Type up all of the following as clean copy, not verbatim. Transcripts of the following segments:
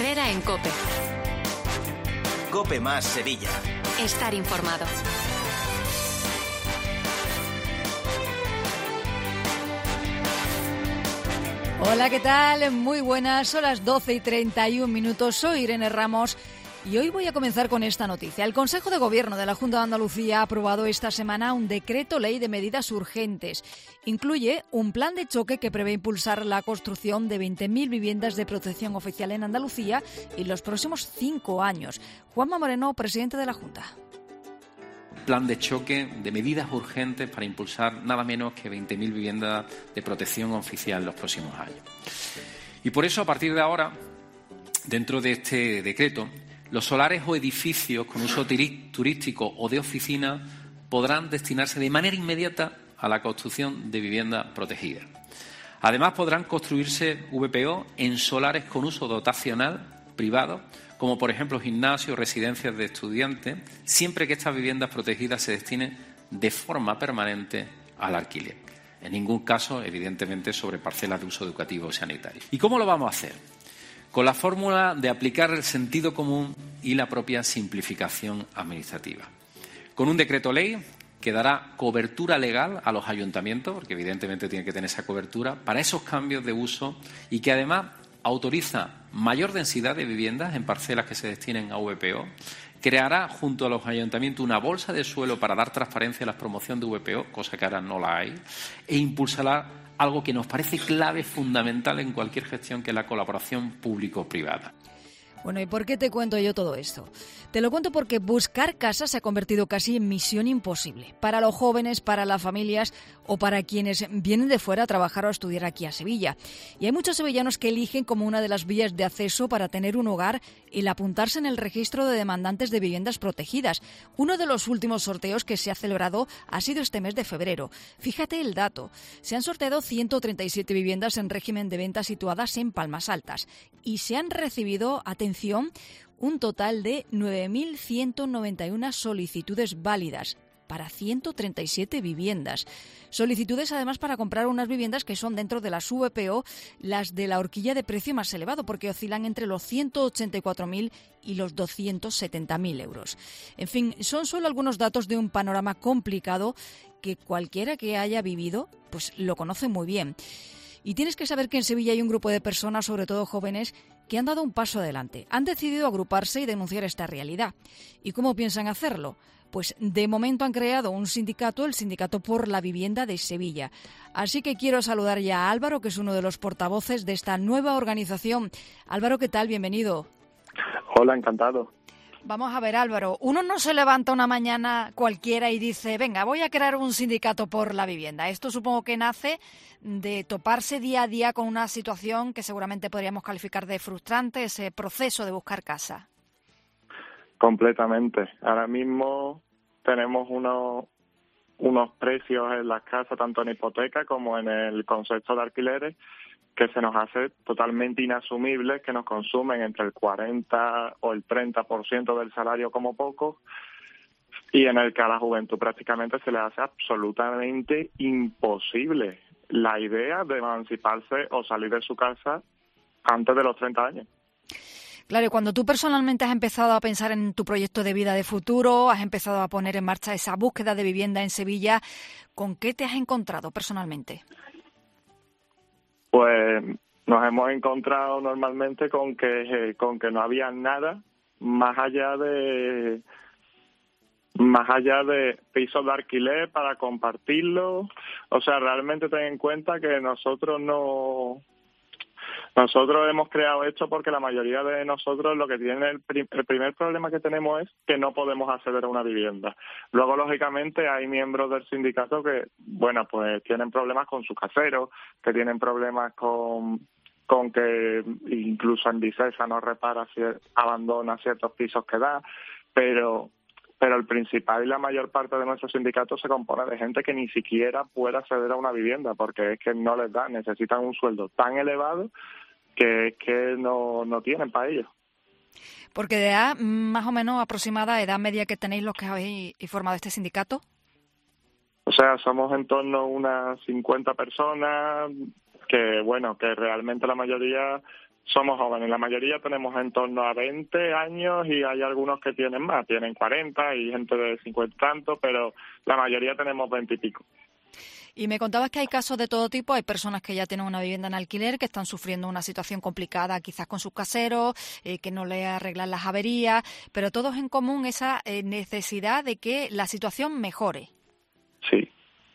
Herrera en COPE. COPE más Sevilla. Estar informado. Hola, ¿qué tal? Muy buenas, son las 12:31. Soy Irene Ramos y hoy voy a comenzar con esta noticia. El Consejo de Gobierno de la Junta de Andalucía ha aprobado esta semana un decreto ley de medidas urgentes. Incluye un plan de choque que prevé impulsar la construcción de 20.000 viviendas de protección oficial en Andalucía en los próximos 5 años. Juanma Moreno, presidente de la Junta. Plan de choque de medidas urgentes para impulsar nada menos que 20.000 viviendas de protección oficial en los próximos años. Y por eso, a partir de ahora, dentro de este decreto, los solares o edificios con uso turístico o de oficina podrán destinarse de manera inmediata a la construcción de viviendas protegidas. Además, podrán construirse VPO en solares con uso dotacional privado, como por ejemplo gimnasios, residencias de estudiantes, siempre que estas viviendas protegidas se destinen de forma permanente al alquiler. En ningún caso, evidentemente, sobre parcelas de uso educativo o sanitario. ¿Y cómo lo vamos a hacer? Con la fórmula de aplicar el sentido común y la propia simplificación administrativa. Con un decreto ley que dará cobertura legal a los ayuntamientos, porque evidentemente tiene que tener esa cobertura, para esos cambios de uso y que además autoriza mayor densidad de viviendas en parcelas que se destinen a VPO, creará junto a los ayuntamientos una bolsa de suelo para dar transparencia a la promoción de VPO, cosa que ahora no la hay, e impulsará algo que nos parece clave, fundamental en cualquier gestión, que es la colaboración público-privada. Bueno, ¿y por qué te cuento yo todo esto? Te lo cuento porque buscar casa se ha convertido casi en misión imposible para los jóvenes, para las familias o para quienes vienen de fuera a trabajar o a estudiar aquí a Sevilla. Y hay muchos sevillanos que eligen como una de las vías de acceso para tener un hogar el apuntarse en el registro de demandantes de viviendas protegidas. Uno de los últimos sorteos que se ha celebrado ha sido este mes de febrero. Fíjate el dato. Se han sorteado 137 viviendas en régimen de venta situadas en Palmas Altas y se han recibido, atención, un total de 9.191 solicitudes válidas para 137 viviendas. Solicitudes además para comprar unas viviendas que son dentro de las VPO las de la horquilla de precio más elevado, porque oscilan entre los 184.000 y los 270.000 euros. En fin, son solo algunos datos de un panorama complicado que cualquiera que haya vivido pues lo conoce muy bien. Y tienes que saber que en Sevilla hay un grupo de personas, sobre todo jóvenes, que han dado un paso adelante. Han decidido agruparse y denunciar esta realidad. ¿Y cómo piensan hacerlo? Pues de momento han creado un sindicato, el Sindicato por la Vivienda de Sevilla. Así que quiero saludar ya a Álvaro, que es uno de los portavoces de esta nueva organización. Álvaro, ¿qué tal? Bienvenido. Hola, encantado. Vamos a ver, Álvaro, uno no se levanta una mañana cualquiera y dice, venga, voy a crear un sindicato por la vivienda. Esto supongo que nace de toparse día a día con una situación que seguramente podríamos calificar de frustrante, ese proceso de buscar casa. Completamente. Ahora mismo tenemos unos precios en las casas, tanto en hipoteca como en el concepto de alquileres, que se nos hace totalmente inasumible, que nos consumen entre el 40 o el 30% del salario como poco, y en el que a la juventud prácticamente se le hace absolutamente imposible la idea de emanciparse o salir de su casa antes de los 30 años. Claro, y cuando tú personalmente has empezado a pensar en tu proyecto de vida de futuro, has empezado a poner en marcha esa búsqueda de vivienda en Sevilla, ¿con qué te has encontrado personalmente? Pues nos hemos encontrado normalmente con que no había nada más allá de pisos de alquiler para compartirlo. O sea, realmente ten en cuenta que nosotros hemos creado esto porque la mayoría de nosotros lo que tiene el primer problema que tenemos es que no podemos acceder a una vivienda. Luego, lógicamente, hay miembros del sindicato que, bueno, pues tienen problemas con su casero, que tienen problemas con que incluso en Vicesa no repara, abandona ciertos pisos que da, pero el principal y la mayor parte de nuestro sindicato se compone de gente que ni siquiera puede acceder a una vivienda porque es que no les da, necesitan un sueldo tan elevado que es que no tienen para ello. Porque de edad más o menos aproximada, edad media que tenéis los que habéis formado este sindicato. O sea, somos en torno a unas 50 personas que, bueno, que realmente la mayoría Somos jóvenes, la mayoría tenemos en torno a 20 años y hay algunos que tienen más, tienen 40 y gente de 50 y tanto, pero la mayoría tenemos 20 y pico. Y me contabas que hay casos de todo tipo, hay personas que ya tienen una vivienda en alquiler, que están sufriendo una situación complicada quizás con sus caseros, que no le arreglan las averías, pero todos en común esa necesidad de que la situación mejore. Sí.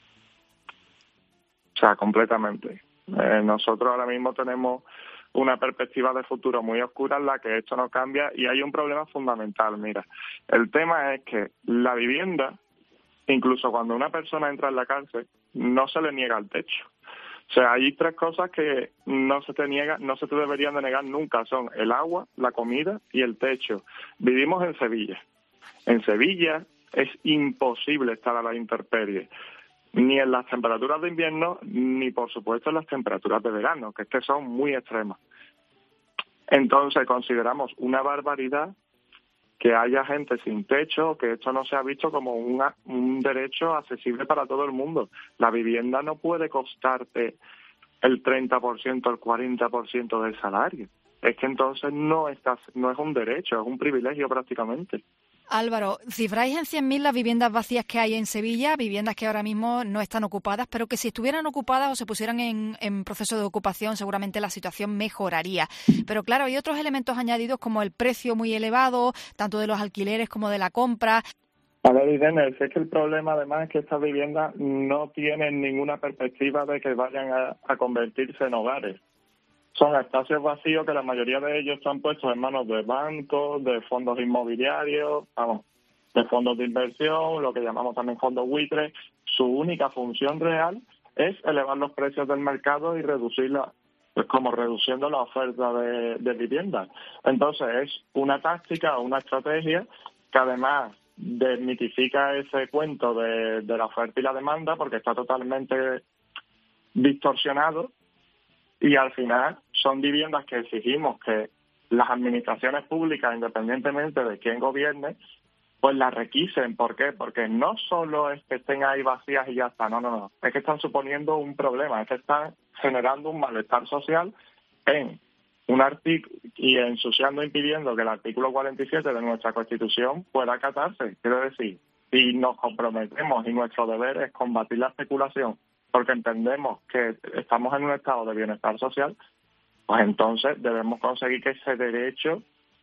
O sea, completamente. Nosotros ahora mismo tenemos una perspectiva de futuro muy oscura en la que esto no cambia y hay un problema fundamental. Mira, el tema es que la vivienda, incluso cuando una persona entra en la cárcel, no se le niega el techo. O sea, hay 3 cosas que no se te deberían de negar nunca, son el agua, la comida y el techo. Vivimos en Sevilla. En Sevilla es imposible estar a la intemperie, ni en las temperaturas de invierno, ni por supuesto en las temperaturas de verano, que son muy extremas. Entonces consideramos una barbaridad que haya gente sin techo, que esto no se ha visto como un derecho accesible para todo el mundo. La vivienda no puede costarte el 30%, el 40% del salario. Es que entonces no es un derecho, es un privilegio prácticamente. Álvaro, cifráis en 100.000 las viviendas vacías que hay en Sevilla, viviendas que ahora mismo no están ocupadas, pero que si estuvieran ocupadas o se pusieran en proceso de ocupación, seguramente la situación mejoraría. Pero claro, hay otros elementos añadidos como el precio muy elevado, tanto de los alquileres como de la compra. A ver, Irene, es que el problema además es que estas viviendas no tienen ninguna perspectiva de que vayan a convertirse en hogares. Son espacios vacíos que la mayoría de ellos están puestos en manos de bancos, de fondos inmobiliarios, de fondos de inversión, lo que llamamos también fondos buitres. Su única función real es elevar los precios del mercado y reduciendo la oferta de vivienda. Entonces es una táctica o una estrategia que además desmitifica ese cuento de la oferta y la demanda porque está totalmente distorsionado. Y al final son viviendas que exigimos que las administraciones públicas, independientemente de quién gobierne, pues las requisen. ¿Por qué? Porque no solo es que estén ahí vacías y ya está, no. Es que están suponiendo un problema, es que están generando un malestar social en un artículo y ensuciando, impidiendo que el artículo 47 de nuestra Constitución pueda acatarse. Quiero decir, si nos comprometemos y nuestro deber es combatir la especulación, porque entendemos que estamos en un estado de bienestar social, pues entonces debemos conseguir que ese derecho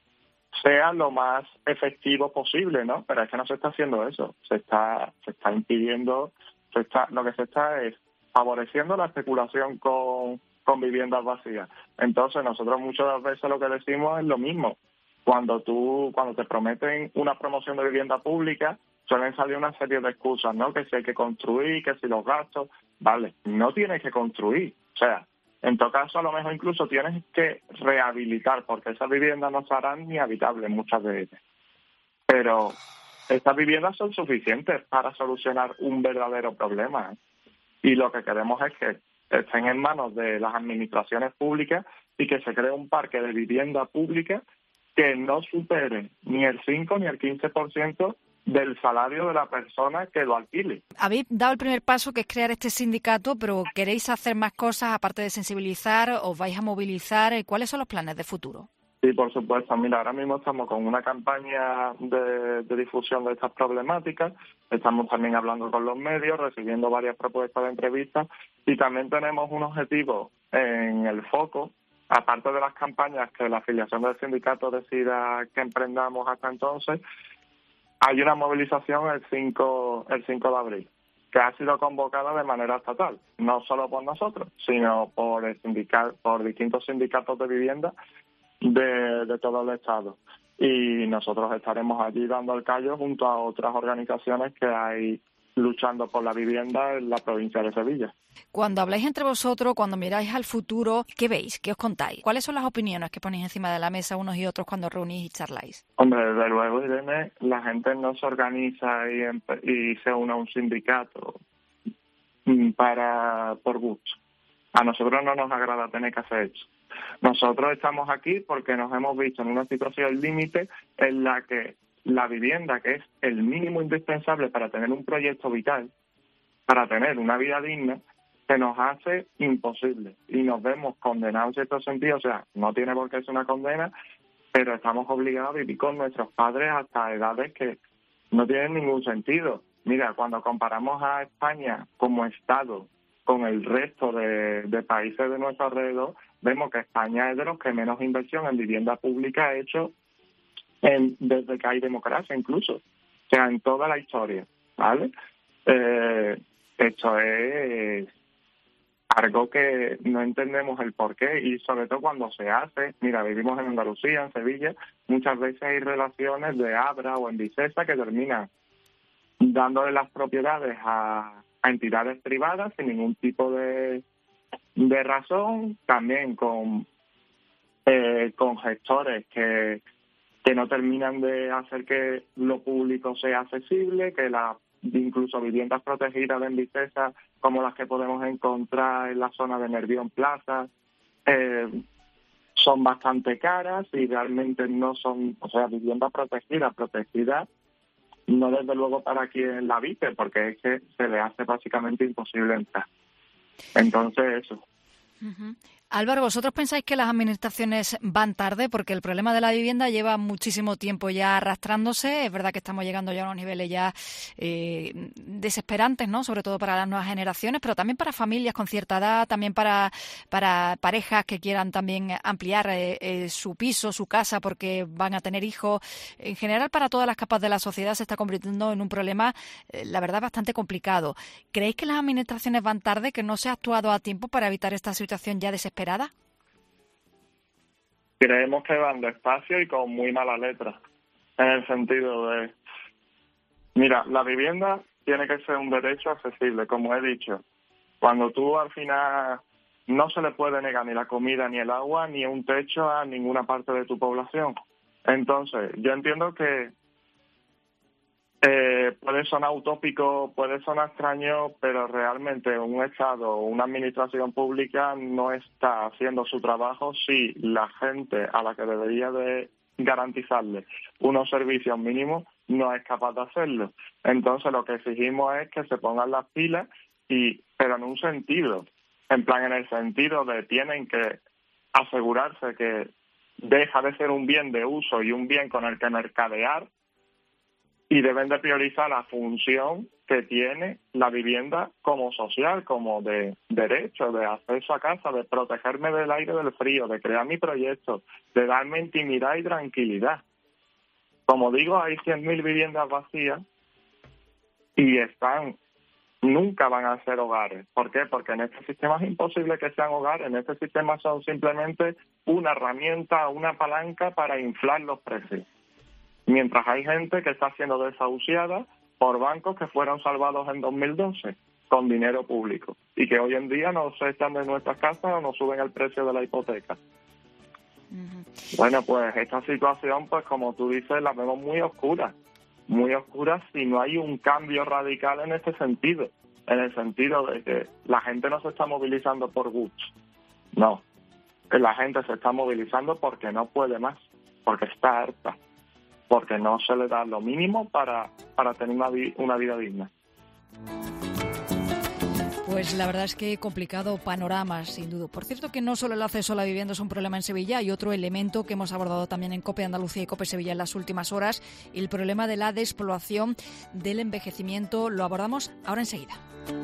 sea lo más efectivo posible, ¿no? Pero es que no se está haciendo eso. Se está impidiendo, lo que se está es favoreciendo la especulación con viviendas vacías. Entonces nosotros muchas veces lo que decimos es lo mismo. Cuando te prometen una promoción de vivienda pública, suelen salir una serie de excusas, ¿no? Que si hay que construir, que si los gastos. Vale, no tienes que construir. O sea, en todo caso, a lo mejor incluso tienes que rehabilitar, porque esas viviendas no serán ni habitables, muchas de ellas. Pero estas viviendas son suficientes para solucionar un verdadero problema. Y lo que queremos es que estén en manos de las administraciones públicas y que se cree un parque de vivienda pública que no supere ni el 5 ni el 15% del salario de la persona que lo alquile. Habéis dado el primer paso, que es crear este sindicato, pero ¿queréis hacer más cosas aparte de sensibilizar? ¿Os vais a movilizar? ¿Cuáles son los planes de futuro? Sí, por supuesto. Mira, ahora mismo estamos con una campaña de difusión de estas problemáticas. Estamos también hablando con los medios, recibiendo varias propuestas de entrevistas y también tenemos un objetivo en el foco, aparte de las campañas que la afiliación del sindicato decida que emprendamos hasta entonces. Hay una movilización el 5 de abril, que ha sido convocada de manera estatal, no solo por nosotros, sino por distintos sindicatos de vivienda de todo el Estado. Y nosotros estaremos allí dando el callo junto a otras organizaciones que hay luchando por la vivienda en la provincia de Sevilla. Cuando habláis entre vosotros, cuando miráis al futuro, ¿qué veis? ¿Qué os contáis? ¿Cuáles son las opiniones que ponéis encima de la mesa unos y otros cuando reunís y charláis? Hombre, desde luego, Irene, la gente no se organiza y se une a un sindicato por gusto. A nosotros no nos agrada tener que hacer eso. Nosotros estamos aquí porque nos hemos visto en una situación límite en la que la vivienda, que es el mínimo indispensable para tener un proyecto vital, para tener una vida digna, se nos hace imposible y nos vemos condenados en cierto sentido. O sea, no tiene por qué ser una condena, pero estamos obligados a vivir con nuestros padres hasta edades que no tienen ningún sentido. Mira, cuando comparamos a España como Estado con el resto de países de nuestro alrededor, vemos que España es de los que menos inversión en vivienda pública ha hecho desde que hay democracia incluso. O sea, en toda la historia, ¿vale? Esto es algo que no entendemos el porqué y sobre todo cuando se hace. Mira, vivimos en Andalucía, en Sevilla, muchas veces hay relaciones de Abra o en Vicesa que terminan dándole las propiedades a entidades privadas sin ningún tipo de razón, también con gestores que no terminan de hacer que lo público sea accesible, que incluso viviendas protegidas en Vicesa, como las que podemos encontrar en la zona de Nervión Plaza, son bastante caras y realmente no son, o sea, viviendas protegidas, no desde luego para quien la habite, porque es que se le hace básicamente imposible entrar. Entonces, eso. Uh-huh. Álvaro, ¿vosotros pensáis que las administraciones van tarde? Porque el problema de la vivienda lleva muchísimo tiempo ya arrastrándose. Es verdad que estamos llegando ya a unos niveles ya desesperantes, ¿no? Sobre todo para las nuevas generaciones, pero también para familias con cierta edad, también para parejas que quieran también ampliar su piso, su casa, porque van a tener hijos. En general, para todas las capas de la sociedad se está convirtiendo en un problema, la verdad, bastante complicado. ¿Creéis que las administraciones van tarde, que no se ha actuado a tiempo para evitar esta situación ya desesperada? Creemos que van despacio y con muy mala letra, en el sentido de, mira, la vivienda tiene que ser un derecho accesible, como he dicho. Cuando tú al final no se le puede negar ni la comida, ni el agua, ni un techo a ninguna parte de tu población. Entonces, yo entiendo que puede sonar utópico, puede sonar extraño, pero realmente un Estado o una administración pública no está haciendo su trabajo si la gente a la que debería de garantizarle unos servicios mínimos no es capaz de hacerlo. Entonces lo que exigimos es que se pongan las pilas, pero en un sentido, en el sentido de tienen que asegurarse que deja de ser un bien de uso y un bien con el que mercadear, y deben de priorizar la función que tiene la vivienda como social, como de derecho, de acceso a casa, de protegerme del aire, del frío, de crear mi proyecto, de darme intimidad y tranquilidad. Como digo, hay 100.000 viviendas vacías y nunca van a ser hogares. ¿Por qué? Porque en este sistema es imposible que sean hogares. En este sistema son simplemente una herramienta, una palanca para inflar los precios. Mientras hay gente que está siendo desahuciada por bancos que fueron salvados en 2012 con dinero público y que hoy en día nos echan de nuestras casas o nos suben el precio de la hipoteca. Uh-huh. Bueno, pues esta situación, pues como tú dices, la vemos muy oscura si no hay un cambio radical en este sentido, en el sentido de que la gente no se está movilizando por gusto, no, la gente se está movilizando porque no puede más, porque está harta, porque no se le da lo mínimo para tener una vida digna. Pues la verdad es que complicado panorama, sin duda. Por cierto que no solo el acceso a la vivienda es un problema en Sevilla, hay otro elemento que hemos abordado también en COPE Andalucía y COPE Sevilla en las últimas horas, el problema de la despoblación, del envejecimiento. Lo abordamos ahora enseguida.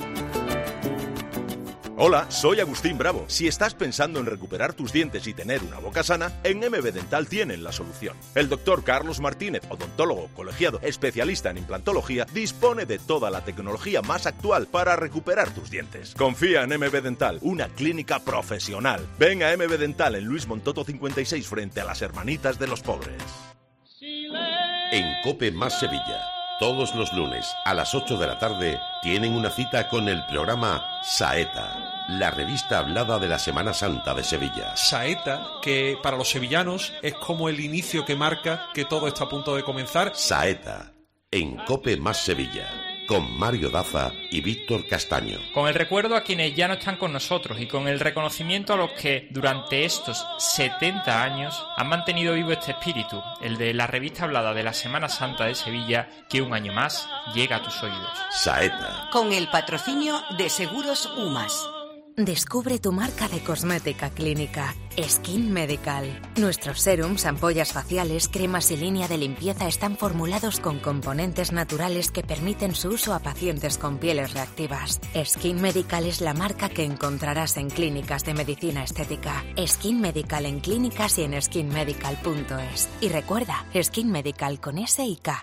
Hola, soy Agustín Bravo. Si estás pensando en recuperar tus dientes y tener una boca sana, en MB Dental tienen la solución. El doctor Carlos Martínez, odontólogo colegiado especialista en implantología, dispone de toda la tecnología más actual para recuperar tus dientes. Confía en MB Dental, una clínica profesional. Ven a MB Dental en Luis Montoto 56 frente a las Hermanitas de los Pobres. En COPE más Sevilla, todos los lunes a las 8 de la tarde tienen una cita con el programa Saeta, la revista hablada de la Semana Santa de Sevilla. Saeta, que para los sevillanos es como el inicio que marca que todo está a punto de comenzar. Saeta, en COPE más Sevilla, con Mario Daza y Víctor Castaño. Con el recuerdo a quienes ya no están con nosotros y con el reconocimiento a los que durante estos 70 años han mantenido vivo este espíritu, el de la revista hablada de la Semana Santa de Sevilla, que un año más llega a tus oídos. Saeta. Con el patrocinio de Seguros UMAS. Descubre tu marca de cosmética clínica, Skin Medical. Nuestros serums, ampollas faciales, cremas y línea de limpieza están formulados con componentes naturales que permiten su uso a pacientes con pieles reactivas. Skin Medical es la marca que encontrarás en clínicas de medicina estética. Skin Medical en clínicas y en skinmedical.es. Y recuerda, Skin Medical con S y K.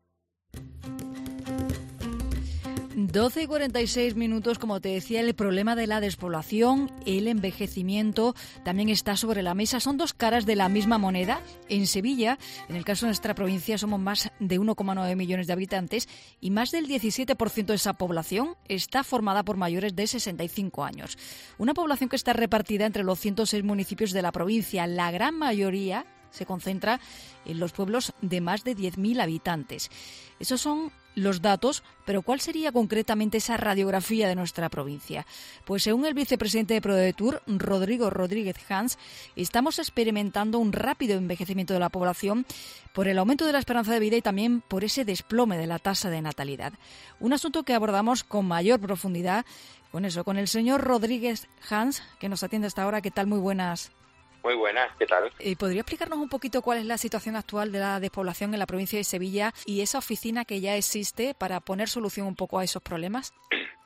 12:46, como te decía, el problema de la despoblación, el envejecimiento, también está sobre la mesa. Son dos caras de la misma moneda. En Sevilla, en el caso de nuestra provincia, somos más de 1,9 millones de habitantes y más del 17% de esa población está formada por mayores de 65 años. Una población que está repartida entre los 106 municipios de la provincia. La gran mayoría se concentra en los pueblos de más de 10.000 habitantes. Esos son los datos, pero ¿cuál sería concretamente esa radiografía de nuestra provincia? Pues según el vicepresidente de ProDetour, Rodrigo Rodríguez Hans, estamos experimentando un rápido envejecimiento de la población por el aumento de la esperanza de vida y también por ese desplome de la tasa de natalidad. Un asunto que abordamos con mayor profundidad con el señor Rodríguez Hans, que nos atiende hasta ahora. ¿Qué tal? Muy buenas. Muy buenas, ¿qué tal? ¿Podría explicarnos un poquito cuál es la situación actual de la despoblación en la provincia de Sevilla y esa oficina que ya existe para poner solución un poco a esos problemas?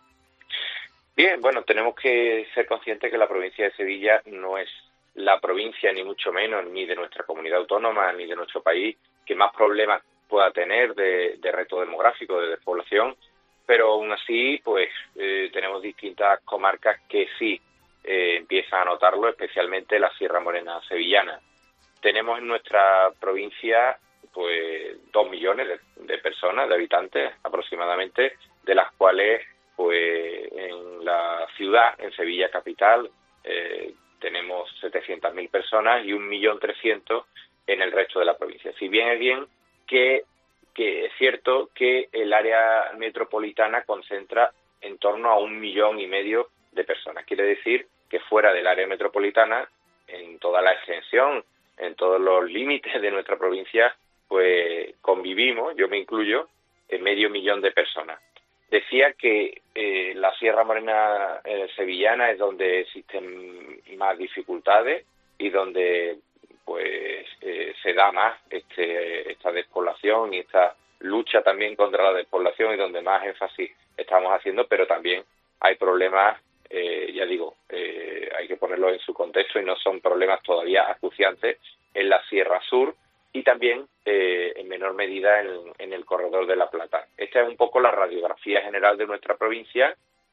Bien, bueno, tenemos que ser conscientes que la provincia de Sevilla no es la provincia, ni mucho menos, ni de nuestra comunidad autónoma, ni de nuestro país, que más problemas pueda tener de reto demográfico, de despoblación, pero aún así, pues tenemos distintas comarcas que sí empiezan a notarlo, especialmente la Sierra Morena sevillana. Tenemos en nuestra provincia pues 2 millones de personas, de habitantes aproximadamente, de las cuales pues en la ciudad, en Sevilla capital, tenemos 700.000 personas y 1.300.000 en el resto de la provincia. Si bien que es cierto que el área metropolitana concentra en torno a 1,5 millones de personas. Quiere decir que fuera del área metropolitana, en toda la extensión, en todos los límites de nuestra provincia, pues convivimos, yo me incluyo, en 500.000 de personas. Decía que la Sierra Morena sevillana es donde existen más dificultades y donde pues se da más esta despoblación y esta lucha también contra la despoblación y donde más énfasis estamos haciendo, pero también hay problemas, ya digo, hay que ponerlo en su contexto y no son problemas todavía acuciantes en la Sierra Sur y también en menor medida en el Corredor de la Plata. Esta es un poco la radiografía general de nuestra provincia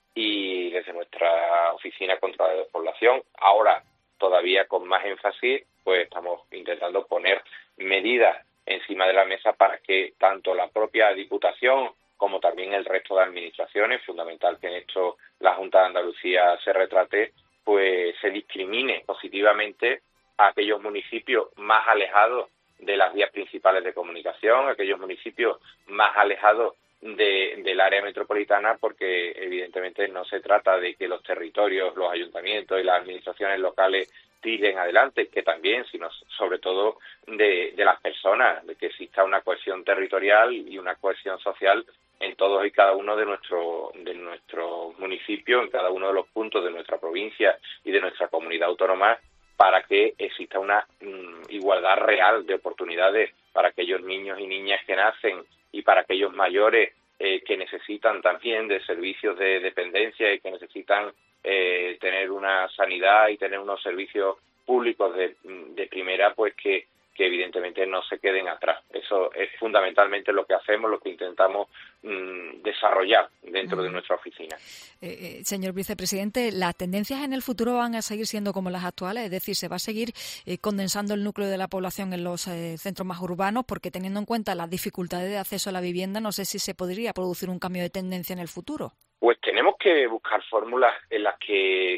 y desde nuestra oficina contra la despoblación, ahora todavía con más énfasis, pues estamos intentando poner medidas encima de la mesa para que tanto la propia Diputación como también el resto de administraciones, fundamental que en esto la Junta de Andalucía se retrate, pues se discrimine positivamente a aquellos municipios más alejados de las vías principales de comunicación, aquellos municipios más alejados del área metropolitana, porque evidentemente no se trata de que los territorios, los ayuntamientos y las administraciones locales tiren adelante, que también, sino sobre todo de las personas, de que exista una cohesión territorial y una cohesión social en todos y cada uno de nuestros municipios, en cada uno de los puntos de nuestra provincia y de nuestra comunidad autónoma, para que exista una igualdad real de oportunidades para aquellos niños y niñas que nacen y para aquellos mayores que necesitan también de servicios de dependencia y que necesitan tener una sanidad y tener unos servicios públicos de primera, pues que evidentemente no se queden atrás. Eso es fundamentalmente lo que hacemos, lo que intentamos desarrollar dentro de nuestra oficina. Señor vicepresidente, ¿las tendencias en el futuro van a seguir siendo como las actuales? Es decir, ¿se va a seguir condensando el núcleo de la población en los centros más urbanos? Porque teniendo en cuenta las dificultades de acceso a la vivienda, no sé si se podría producir un cambio de tendencia en el futuro. Pues tenemos que buscar fórmulas en las que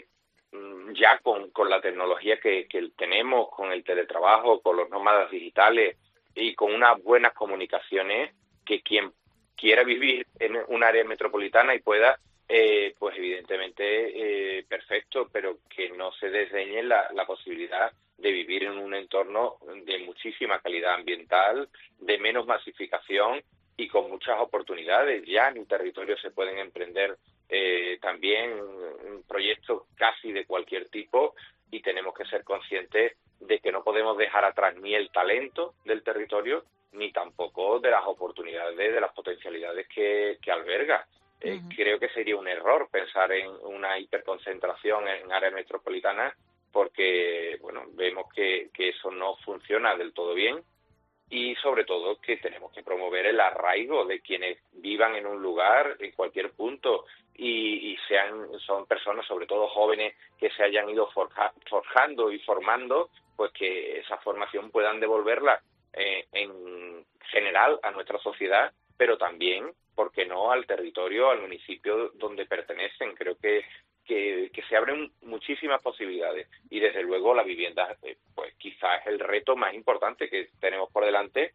ya con la tecnología que tenemos, con el teletrabajo, con los nómadas digitales y con unas buenas comunicaciones, que quien quiera vivir en un área metropolitana y pueda, pues evidentemente perfecto, pero que no se desdeñe la posibilidad de vivir en un entorno de muchísima calidad ambiental, de menos masificación y con muchas oportunidades. Ya en el territorio se pueden emprender también proyectos casi de cualquier tipo, y tenemos que ser conscientes de que no podemos dejar atrás ni el talento del territorio ni tampoco de las oportunidades, de las potencialidades que alberga. Creo que sería un error pensar en una hiperconcentración en áreas metropolitanas, porque bueno, vemos que eso no funciona del todo bien, y sobre todo que tenemos que promover el arraigo de quienes vivan en un lugar, en cualquier punto, y son personas, sobre todo jóvenes, que se hayan ido forjando y formando, pues que esa formación puedan devolverla en general a nuestra sociedad, pero también, ¿por qué no?, al territorio, al municipio donde pertenecen. Creo que se abren muchísimas posibilidades, y desde luego la vivienda pues quizás es el reto más importante que tenemos por delante,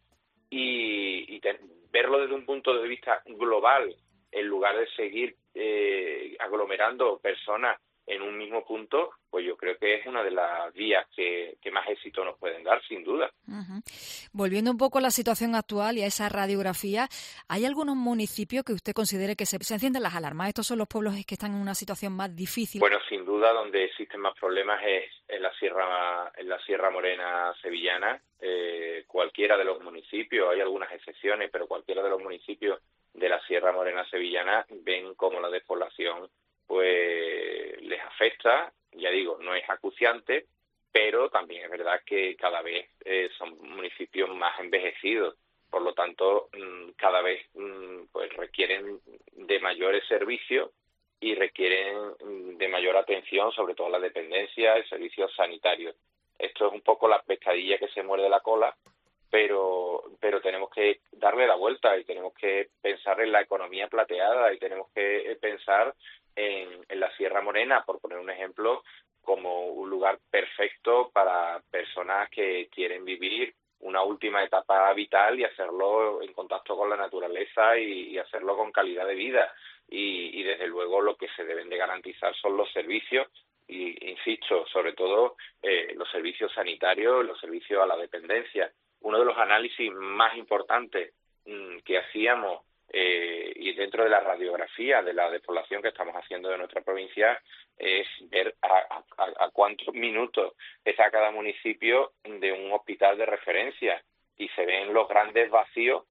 y verlo desde un punto de vista global, en lugar de seguir aglomerando personas en un mismo punto, pues yo creo que es una de las vías que más éxito nos pueden dar, sin duda. Volviendo un poco a la situación actual y a esa radiografía, ¿hay algunos municipios que usted considere que se encienden las alarmas? ¿Estos son los pueblos que están en una situación más difícil? Bueno, sin duda, donde existen más problemas es en la Sierra Morena sevillana. Cualquiera de los municipios, hay algunas excepciones, pero cualquiera de los municipios de la Sierra Morena sevillana ven como la despoblación pues les afecta. Ya digo, no es acuciante, pero también es verdad que cada vez son municipios más envejecidos, por lo tanto cada vez pues requieren de mayores servicios y requieren de mayor atención, sobre todo la dependencia y servicios sanitarios. Esto es un poco la pescadilla que se muerde la cola, pero tenemos que darle la vuelta y tenemos que pensar en la economía plateada, y tenemos que pensar en la Sierra Morena, por poner un ejemplo, como un lugar perfecto para personas que quieren vivir una última etapa vital y hacerlo en contacto con la naturaleza y hacerlo con calidad de vida. Y desde luego lo que se deben de garantizar son los servicios, y insisto, sobre todo los servicios sanitarios, los servicios a la dependencia. Uno de los análisis más importantes que hacíamos y dentro de la radiografía de la despoblación que estamos haciendo de nuestra provincia es ver a cuántos minutos está cada municipio de un hospital de referencia, y se ven los grandes vacíos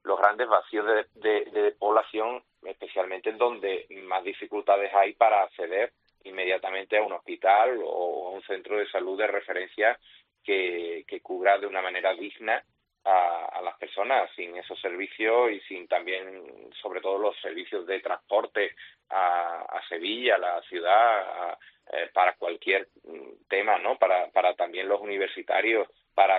de población, especialmente en donde más dificultades hay para acceder inmediatamente a un hospital o a un centro de salud de referencia que cubra de una manera digna a las personas. Sin esos servicios y sin también, sobre todo, los servicios de transporte a Sevilla, la ciudad, para cualquier tema, ¿no? Para también los universitarios, para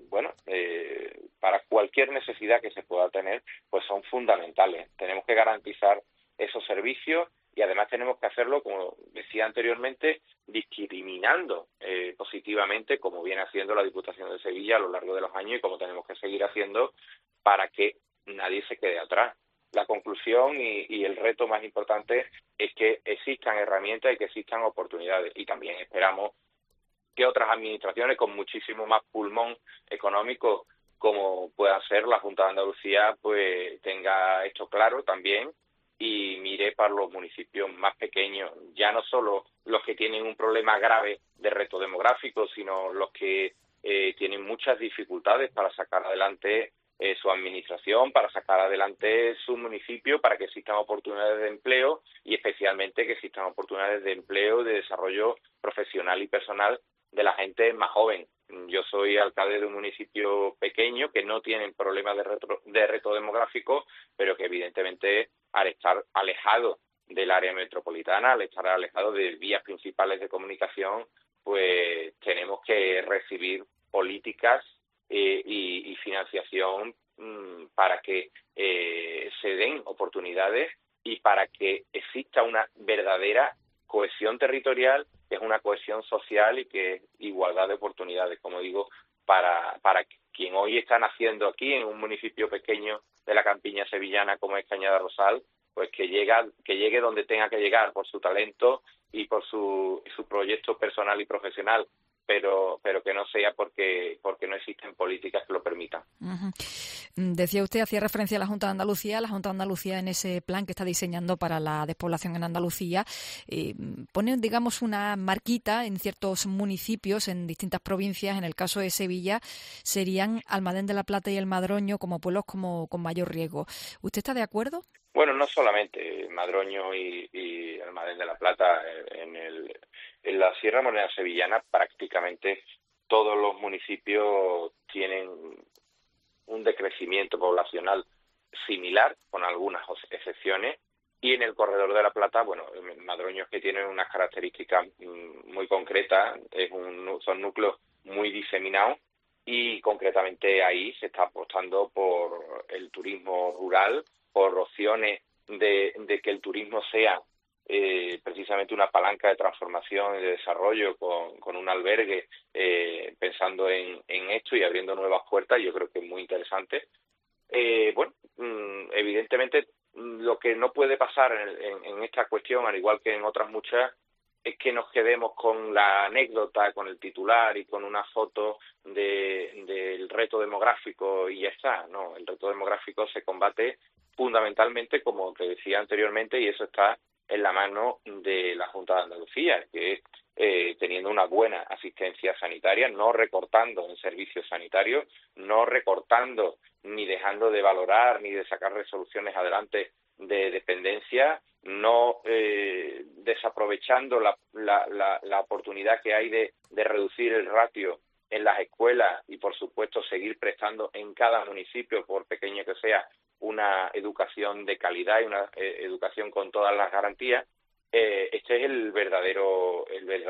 cualquier necesidad que se pueda tener, pues son fundamentales. Tenemos que garantizar esos servicios, y además tenemos que hacerlo, como decía anteriormente, discriminando positivamente, como viene haciendo la Diputación de Sevilla a lo largo de los años, y como tenemos que seguir haciendo, para que nadie se quede atrás. La conclusión y el reto más importante es que existan herramientas y que existan oportunidades, y también esperamos que otras administraciones con muchísimo más pulmón económico, como pueda ser la Junta de Andalucía, pues tenga esto claro también y mire para los municipios más pequeños, ya no solo los que tienen un problema grave de reto demográfico, sino los que tienen muchas dificultades para sacar adelante su administración, para sacar adelante su municipio, para que existan oportunidades de empleo, y especialmente que existan oportunidades de empleo, de desarrollo profesional y personal de la gente más joven. Yo soy alcalde de un municipio pequeño que no tiene problemas de reto demográfico, pero que evidentemente, al estar alejado del área metropolitana, al estar alejado de vías principales de comunicación, pues tenemos que recibir políticas y financiación para que se den oportunidades y para que exista una verdadera cohesión territorial, que es una cohesión social y que es igualdad de oportunidades, como digo, para quien hoy está naciendo aquí en un municipio pequeño de la campiña sevillana como es Cañada Rosal, pues que llegue donde tenga que llegar por su talento y por su proyecto personal y profesional, pero que no sea porque no existen políticas que lo permitan. Uh-huh. Decía usted, hacía referencia a la Junta de Andalucía. La Junta de Andalucía, en ese plan que está diseñando para la despoblación en Andalucía, pone, digamos, una marquita en ciertos municipios, en distintas provincias. En el caso de Sevilla, serían Almadén de la Plata y El Madroño como pueblos con mayor riesgo. ¿Usted está de acuerdo? Bueno, no solamente Madroño y Almadén de la Plata. En la Sierra Morena sevillana prácticamente todos los municipios tienen un decrecimiento poblacional similar, con algunas excepciones, y en el Corredor de la Plata, bueno, Madroño es que tienen unas características muy concretas, son núcleos muy diseminados, y concretamente ahí se está apostando por el turismo rural, por opciones de que el turismo sea precisamente una palanca de transformación y de desarrollo con un albergue, pensando en esto y abriendo nuevas puertas. Yo creo que es muy interesante. Evidentemente lo que no puede pasar en esta cuestión, al igual que en otras muchas, es que nos quedemos con la anécdota, con el titular y con una foto del reto demográfico y ya está. No, el reto demográfico se combate fundamentalmente, como te decía anteriormente, y eso está en la mano de la Junta de Andalucía, que es teniendo una buena asistencia sanitaria, no recortando en servicios sanitarios, no recortando ni dejando de valorar ni de sacar resoluciones adelante de dependencia, no desaprovechando la oportunidad que hay de reducir el ratio en las escuelas y, por supuesto, seguir prestando en cada municipio, por pequeño que sea, una educación de calidad y una educación con todas las garantías. Este es el verdadero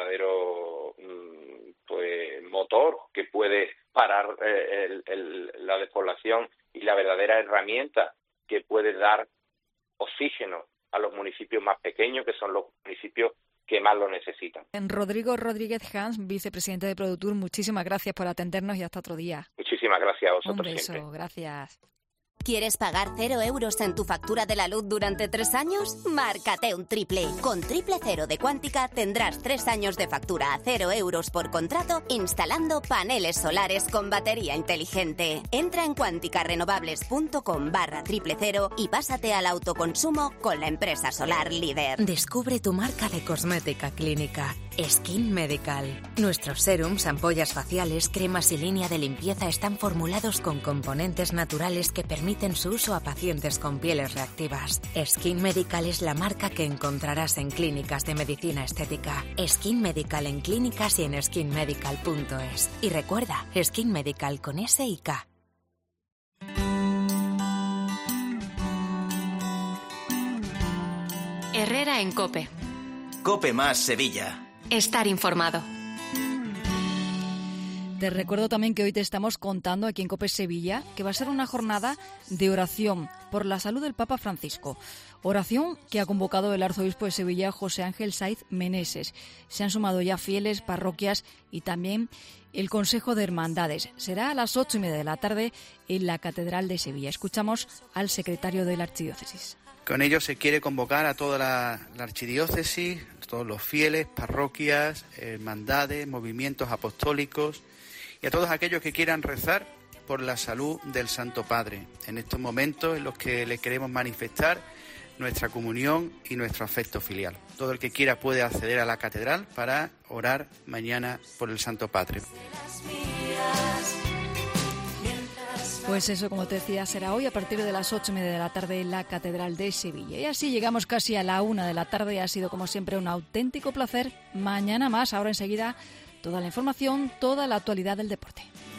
pues motor que puede parar la despoblación y la verdadera herramienta que puede dar oxígeno a los municipios más pequeños, que son los municipios que más lo necesitan. Rodrigo Rodríguez Hans, vicepresidente de Produtur, muchísimas gracias por atendernos y hasta otro día. Muchísimas gracias a vosotros. Un beso, siempre. Gracias. ¿Quieres pagar 0 euros en tu factura de la luz durante 3 años? Márcate un triple. Con Triple Cero de Quántica tendrás 3 años de factura a 0 euros por contrato instalando paneles solares con batería inteligente. Entra en quanticarenovables.com/Triple Cero y pásate al autoconsumo con la empresa solar líder. Descubre tu marca de cosmética clínica. Skin Medical. Nuestros serums, ampollas faciales, cremas y línea de limpieza están formulados con componentes naturales que permiten su uso a pacientes con pieles reactivas. Skin Medical es la marca que encontrarás en clínicas de medicina estética. Skin Medical en clínicas y en skinmedical.es. Y recuerda, Skin Medical con S y K. Herrera en COPE. COPE más Sevilla. Estar informado. Te recuerdo también que hoy te estamos contando aquí en COPE Sevilla que va a ser una jornada de oración por la salud del Papa Francisco. Oración que ha convocado el arzobispo de Sevilla, José Ángel Saiz Meneses. Se han sumado ya fieles, parroquias y también el Consejo de Hermandades. Será a las 8:30 de la tarde en la Catedral de Sevilla. Escuchamos al secretario de la Archidiócesis. Con ello se quiere convocar a toda la archidiócesis, a todos los fieles, parroquias, hermandades, movimientos apostólicos y a todos aquellos que quieran rezar por la salud del Santo Padre, en estos momentos en los que le queremos manifestar nuestra comunión y nuestro afecto filial. Todo el que quiera puede acceder a la catedral para orar mañana por el Santo Padre. Pues eso, como te decía, será hoy a partir de las 8:30 de la tarde en la Catedral de Sevilla. Y así llegamos casi a la 1 de la tarde. Ha sido, como siempre, un auténtico placer. Mañana más. Ahora enseguida, toda la información, toda la actualidad del deporte.